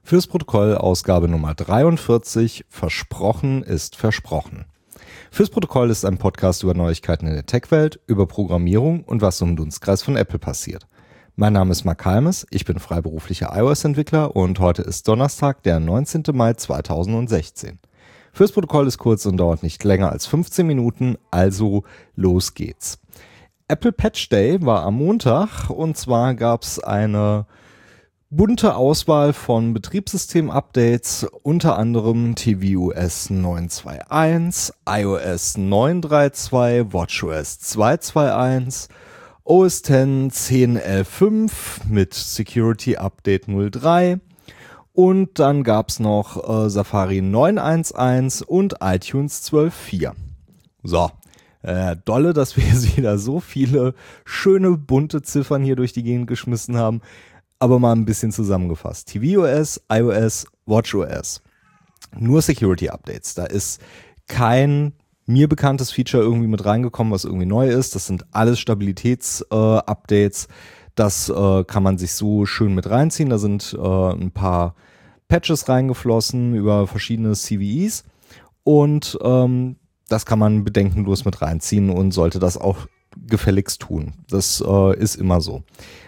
Fürs Protokoll Ausgabe Nummer 43, versprochen ist versprochen. Fürs Protokoll ist ein Podcast über Neuigkeiten in der Tech-Welt, über Programmierung und was so im Dunstkreis von Apple passiert. Mein Name ist Mark Halmes, ich bin freiberuflicher iOS-Entwickler und heute ist Donnerstag, der 19. Mai 2016. Fürs Protokoll ist kurz und dauert nicht länger als 15 Minuten, also los geht's. Apple Patch Day war am Montag und zwar gab's eine bunte Auswahl von Betriebssystem-Updates, unter anderem tvOS 9.2.1, iOS 9.3.2, watchOS 2.2.1, OS X 10.11.5 mit Security Update 0.3 und dann gab's noch Safari 9.1.1 und iTunes 12.4. So, dolle, dass wir jetzt wieder so viele schöne bunte Ziffern hier durch die Gegend geschmissen haben. Aber mal ein bisschen zusammengefasst. tvOS, iOS, watchOS. Nur Security-Updates. Da ist kein mir bekanntes Feature irgendwie mit reingekommen, was irgendwie neu ist. Das sind alles Stabilitäts-Updates. Das kann man sich so schön mit reinziehen. Da sind ein paar Patches reingeflossen über verschiedene CVEs. Und das kann man bedenkenlos mit reinziehen und sollte das auch gefälligst tun. Das ist immer so.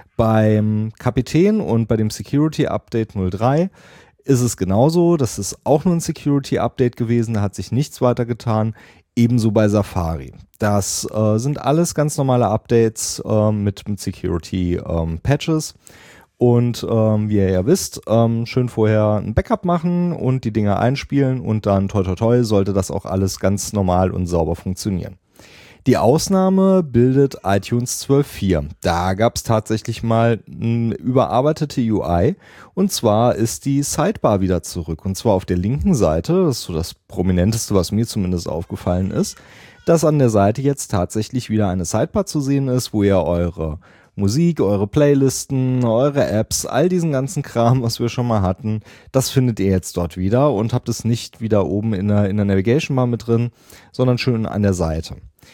Beim Kapitän und bei dem Security Update 03 ist es genauso. Das ist auch nur ein Security Update gewesen. Da hat sich nichts weiter getan. Ebenso bei Safari. Das sind alles ganz normale Updates mit Security Patches. Und wie ihr ja wisst, schön vorher ein Backup machen und die Dinge einspielen und dann toi toi toi sollte das auch alles ganz normal und sauber funktionieren. Die Ausnahme bildet iTunes 12.4. Da gab es tatsächlich mal eine überarbeitete UI und zwar ist die Sidebar wieder zurück und zwar auf der linken Seite, das ist so das Prominenteste, was mir zumindest aufgefallen ist, dass an der Seite jetzt tatsächlich wieder eine Sidebar zu sehen ist, wo ihr eure Musik, eure Playlisten, eure Apps, all diesen ganzen Kram, was wir schon mal hatten, das findet ihr jetzt dort wieder und habt es nicht wieder oben in der Navigation Bar mit drin, sondern schön an der Seite.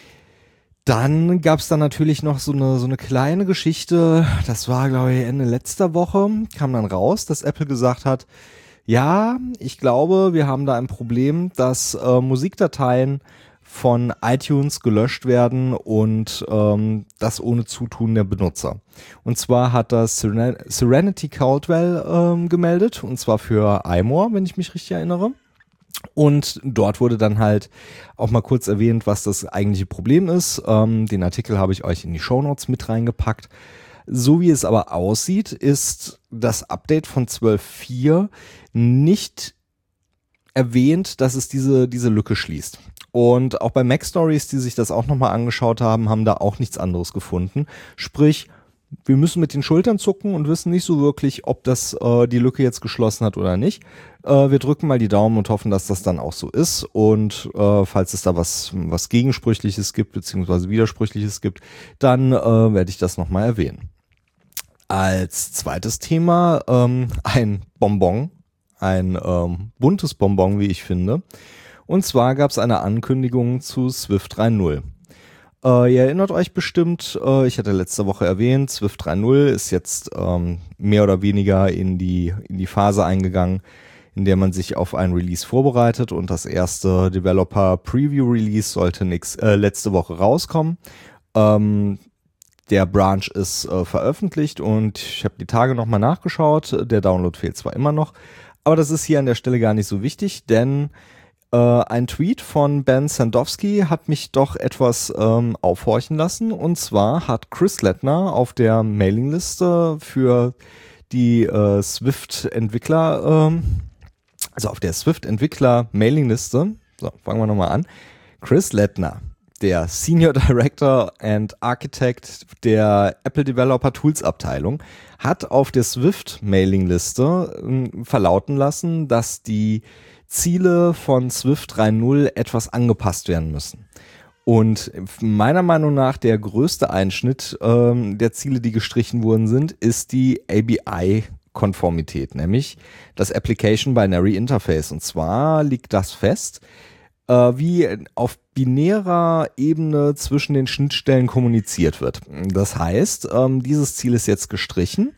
Dann gab's da natürlich noch so eine kleine Geschichte, das war glaube ich Ende letzter Woche, kam dann raus, dass Apple gesagt hat, ja, ich glaube, wir haben da ein Problem, dass Musikdateien von iTunes gelöscht werden und das ohne Zutun der Benutzer. Und zwar hat das Serenity Caldwell gemeldet und zwar für iMore, wenn ich mich richtig erinnere. Und dort wurde dann halt auch mal kurz erwähnt, was das eigentliche Problem ist. Den Artikel habe ich euch in die Shownotes mit reingepackt. So wie es aber aussieht, ist das Update von 12.4 nicht erwähnt, dass es diese Lücke schließt. Und auch bei MacStories, die sich das auch nochmal angeschaut haben, haben da auch nichts anderes gefunden. Sprich, wir müssen mit den Schultern zucken und wissen nicht so wirklich, ob das die Lücke jetzt geschlossen hat oder nicht. Wir drücken mal die Daumen und hoffen, dass das dann auch so ist. Und falls es da was Gegensprüchliches gibt, beziehungsweise Widersprüchliches gibt, dann werde ich das nochmal erwähnen. Als zweites Thema ein Bonbon, ein buntes Bonbon, wie ich finde. Und zwar gab es eine Ankündigung zu Swift 3.0. Ihr erinnert euch bestimmt, ich hatte letzte Woche erwähnt, Swift 3.0 ist jetzt mehr oder weniger in die Phase eingegangen, in der man sich auf ein Release vorbereitet und das erste Developer Preview Release sollte letzte Woche rauskommen. Der Branch ist veröffentlicht und ich habe die Tage nochmal nachgeschaut, der Download fehlt zwar immer noch, aber das ist hier an der Stelle gar nicht so wichtig, denn ein Tweet von Ben Sandowski hat mich doch etwas aufhorchen lassen. Und zwar hat Chris Lettner auf der Mailingliste für die Swift-Entwickler, also auf der Swift-Entwickler-Mailingliste, so, fangen wir nochmal an, Chris Lettner, der Senior Director and Architect der Apple Developer Tools Abteilung, hat auf der Swift-Mailingliste verlauten lassen, dass die Ziele von Swift 3.0 etwas angepasst werden müssen. Und meiner Meinung nach der größte Einschnitt der Ziele, die gestrichen worden sind, ist die ABI-Konformität, nämlich das Application Binary Interface. Und zwar liegt das fest, wie auf binärer Ebene zwischen den Schnittstellen kommuniziert wird. Das heißt, dieses Ziel ist jetzt gestrichen.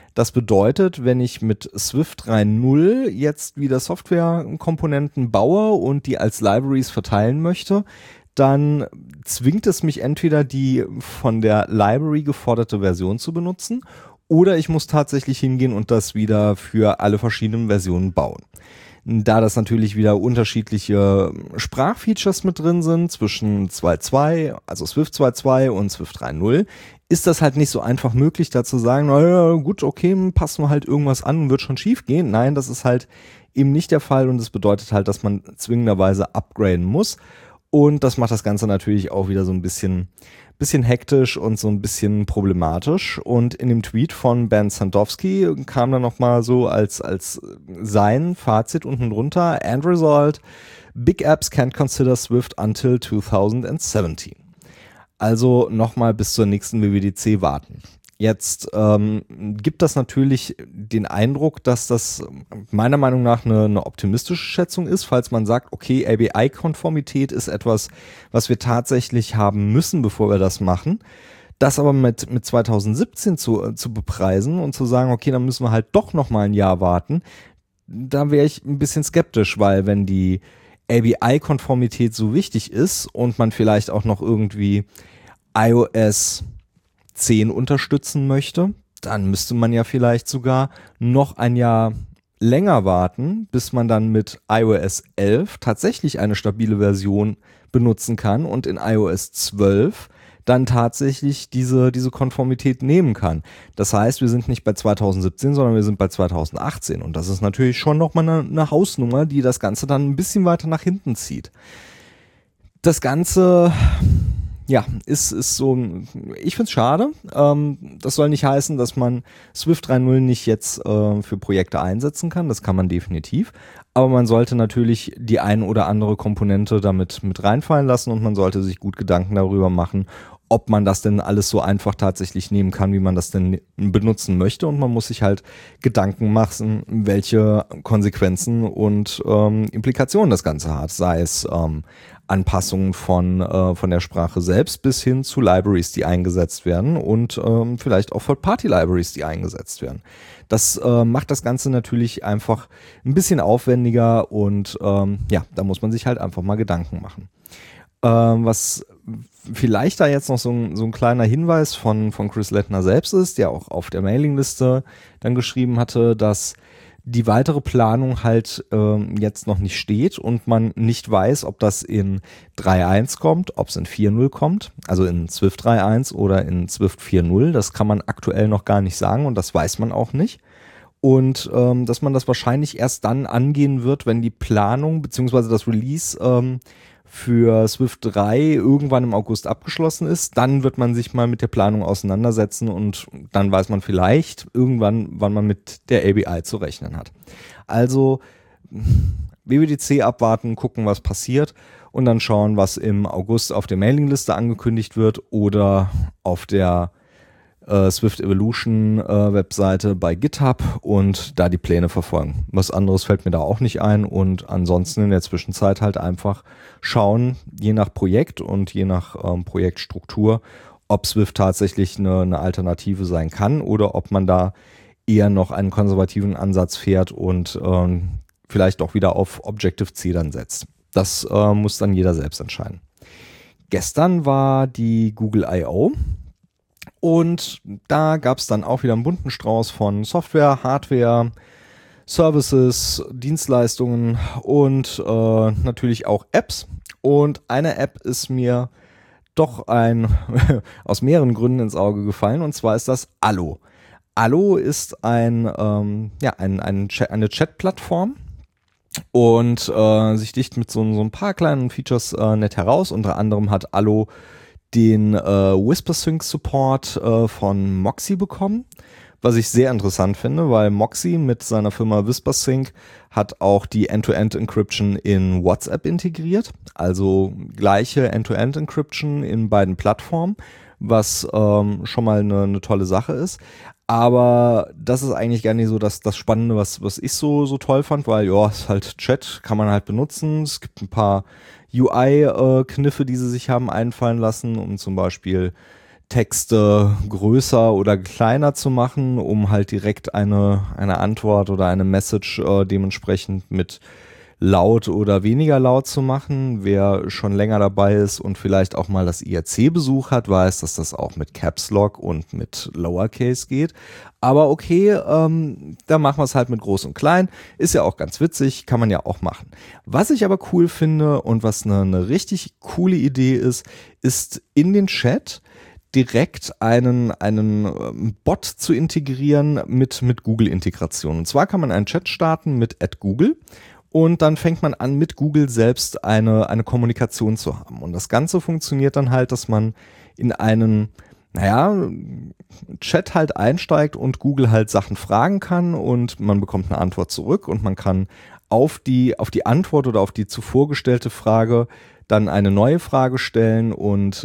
Das bedeutet, wenn ich mit Swift 3.0 jetzt wieder Softwarekomponenten baue und die als Libraries verteilen möchte, dann zwingt es mich entweder die von der Library geforderte Version zu benutzen oder ich muss tatsächlich hingehen und das wieder für alle verschiedenen Versionen bauen. Da das natürlich wieder unterschiedliche Sprachfeatures mit drin sind zwischen 2.2, also Swift 2.2 und Swift 3.0, ist das halt nicht so einfach möglich, da zu sagen, naja, gut, okay, passen wir halt irgendwas an und wird schon schief gehen. Nein, das ist halt eben nicht der Fall und das bedeutet halt, dass man zwingenderweise upgraden muss. Und das macht das Ganze natürlich auch wieder so ein bisschen hektisch und so ein bisschen problematisch. Und in dem Tweet von Ben Sandowski kam dann nochmal so als sein Fazit unten drunter: End result, big apps can't consider Swift until 2017. Also nochmal bis zur nächsten WWDC warten. Jetzt gibt das natürlich den Eindruck, dass das meiner Meinung nach eine optimistische Schätzung ist, falls man sagt, okay, ABI-Konformität ist etwas, was wir tatsächlich haben müssen, bevor wir das machen. Das aber mit 2017 zu bepreisen und zu sagen, okay, dann müssen wir halt doch nochmal ein Jahr warten, da wäre ich ein bisschen skeptisch, weil wenn die ABI-Konformität so wichtig ist und man vielleicht auch noch irgendwie iOS 10 unterstützen möchte, dann müsste man ja vielleicht sogar noch ein Jahr länger warten, bis man dann mit iOS 11 tatsächlich eine stabile Version benutzen kann und in iOS 12 dann tatsächlich diese Konformität nehmen kann. Das heißt, wir sind nicht bei 2017, sondern wir sind bei 2018 und das ist natürlich schon nochmal eine Hausnummer, die das Ganze dann ein bisschen weiter nach hinten zieht. Das Ganze, ja, ist so, ich find's schade. Das soll nicht heißen, dass man Swift 3.0 nicht jetzt für Projekte einsetzen kann. Das kann man definitiv. Aber man sollte natürlich die ein oder andere Komponente damit mit reinfallen lassen und man sollte sich gut Gedanken darüber machen, ob man das denn alles so einfach tatsächlich nehmen kann, wie man das denn benutzen möchte. Und man muss sich halt Gedanken machen, welche Konsequenzen und Implikationen das Ganze hat. Sei es Anpassungen von der Sprache selbst bis hin zu Libraries, die eingesetzt werden und vielleicht auch Third-Party-Libraries, die eingesetzt werden. Das macht das Ganze natürlich einfach ein bisschen aufwendiger und ja, da muss man sich halt einfach mal Gedanken machen. Was vielleicht da jetzt noch so ein kleiner Hinweis von Chris Lettner selbst ist, der auch auf der Mailingliste dann geschrieben hatte, dass die weitere Planung halt jetzt noch nicht steht und man nicht weiß, ob das in 3.1 kommt, ob es in 4.0 kommt, also in Swift 3.1 oder in Swift 4.0. Das kann man aktuell noch gar nicht sagen und das weiß man auch nicht. Und dass man das wahrscheinlich erst dann angehen wird, wenn die Planung bzw. das Release für Swift 3 irgendwann im August abgeschlossen ist. Dann wird man sich mal mit der Planung auseinandersetzen und dann weiß man vielleicht irgendwann, wann man mit der ABI zu rechnen hat. Also WWDC abwarten, gucken, was passiert und dann schauen, was im August auf der Mailingliste angekündigt wird oder auf der Swift Evolution Webseite bei GitHub und da die Pläne verfolgen. Was anderes fällt mir da auch nicht ein und ansonsten in der Zwischenzeit halt einfach schauen, je nach Projekt und je nach Projektstruktur, ob Swift tatsächlich eine Alternative sein kann oder ob man da eher noch einen konservativen Ansatz fährt und vielleicht auch wieder auf Objective-C dann setzt. Das muss dann jeder selbst entscheiden. Gestern war die Google I.O. Und da gab es dann auch wieder einen bunten Strauß von Software, Hardware, Services, Dienstleistungen und natürlich auch Apps. Und eine App ist mir doch aus mehreren Gründen ins Auge gefallen und zwar ist das Allo. Allo ist eine Chat-Plattform und sich dicht mit so ein paar kleinen Features nett heraus. Unter anderem hat Allo den WhisperSync Support von Moxie bekommen, was ich sehr interessant finde, weil Moxie mit seiner Firma WhisperSync hat auch die End-to-End-Encryption in WhatsApp integriert, also gleiche End-to-End-Encryption in beiden Plattformen, was schon mal eine tolle Sache ist. Aber das ist eigentlich gar nicht so das Spannende, was ich so toll fand, weil ja, es ist halt Chat, kann man halt benutzen. Es gibt ein paar UI-Kniffe, die sie sich haben einfallen lassen, um zum Beispiel Texte größer oder kleiner zu machen, um halt direkt eine Antwort oder eine Message dementsprechend mit laut oder weniger laut zu machen. Wer schon länger dabei ist und vielleicht auch mal das IRC-Besuch hat, weiß, dass das auch mit Caps Lock und mit Lowercase geht. Aber okay, da machen wir es halt mit groß und klein. Ist ja auch ganz witzig, kann man ja auch machen. Was ich aber cool finde und was eine richtig coole Idee ist in den Chat direkt einen Bot zu integrieren mit Google-Integration. Und zwar kann man einen Chat starten mit @Google und dann fängt man an, mit Google selbst eine Kommunikation zu haben. Und das Ganze funktioniert dann halt, dass man in einen Chat halt einsteigt und Google halt Sachen fragen kann und man bekommt eine Antwort zurück und man kann auf die Antwort oder auf die zuvor gestellte Frage dann eine neue Frage stellen und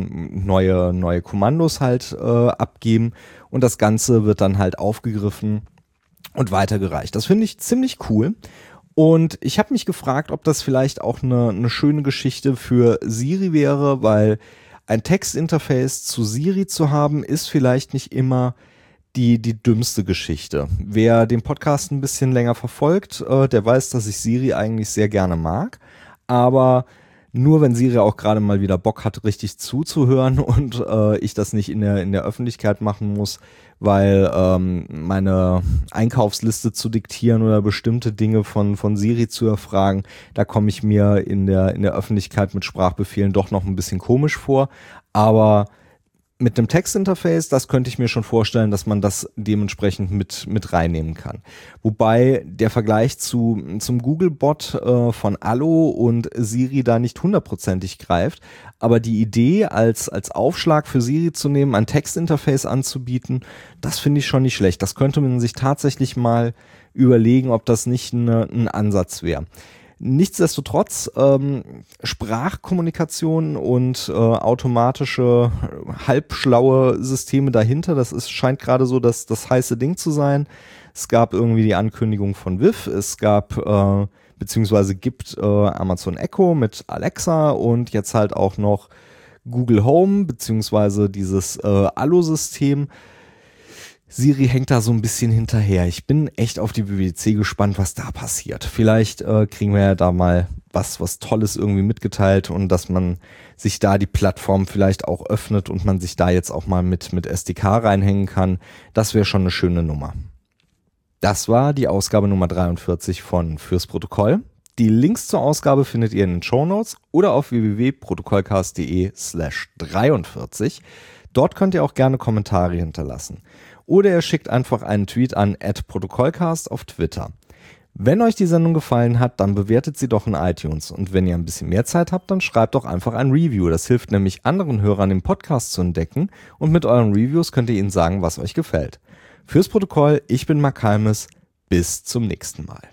neue Kommandos halt abgeben und das Ganze wird dann halt aufgegriffen und weitergereicht. Das finde ich ziemlich cool. Und ich habe mich gefragt, ob das vielleicht auch eine schöne Geschichte für Siri wäre, weil ein Textinterface zu Siri zu haben, ist vielleicht nicht immer die dümmste Geschichte. Wer den Podcast ein bisschen länger verfolgt, der weiß, dass ich Siri eigentlich sehr gerne mag, aber nur wenn Siri auch gerade mal wieder Bock hat, richtig zuzuhören und ich das nicht in der Öffentlichkeit machen muss, weil meine Einkaufsliste zu diktieren oder bestimmte Dinge von Siri zu erfragen, da komme ich mir in der Öffentlichkeit mit Sprachbefehlen doch noch ein bisschen komisch vor. Aber mit einem Textinterface, das könnte ich mir schon vorstellen, dass man das dementsprechend mit reinnehmen kann. Wobei der Vergleich zum Google-Bot von Allo und Siri da nicht hundertprozentig greift. Aber die Idee, als Aufschlag für Siri zu nehmen, ein Textinterface anzubieten, das finde ich schon nicht schlecht. Das könnte man sich tatsächlich mal überlegen, ob das nicht ein Ansatz wäre. Nichtsdestotrotz, Sprachkommunikation und automatische, halbschlaue Systeme dahinter, scheint gerade so das heiße Ding zu sein. Es gab irgendwie die Ankündigung von Viv, es gab beziehungsweise gibt Amazon Echo mit Alexa und jetzt halt auch noch Google Home beziehungsweise dieses Allo-System. Siri hängt da so ein bisschen hinterher. Ich bin echt auf die WWDC gespannt, was da passiert. Vielleicht kriegen wir ja da mal was Tolles irgendwie mitgeteilt und dass man sich da die Plattform vielleicht auch öffnet und man sich da jetzt auch mal mit SDK reinhängen kann. Das wäre schon eine schöne Nummer. Das war die Ausgabe Nummer 43 von Fürs Protokoll. Die Links zur Ausgabe findet ihr in den Shownotes oder auf www.protokollcast.de/43. Dort könnt ihr auch gerne Kommentare hinterlassen. Oder ihr schickt einfach einen Tweet an @protokollcast auf Twitter. Wenn euch die Sendung gefallen hat, dann bewertet sie doch in iTunes. Und wenn ihr ein bisschen mehr Zeit habt, dann schreibt doch einfach ein Review. Das hilft nämlich anderen Hörern, den Podcast zu entdecken. Und mit euren Reviews könnt ihr ihnen sagen, was euch gefällt. Fürs Protokoll, ich bin Mark Halmes. Bis zum nächsten Mal.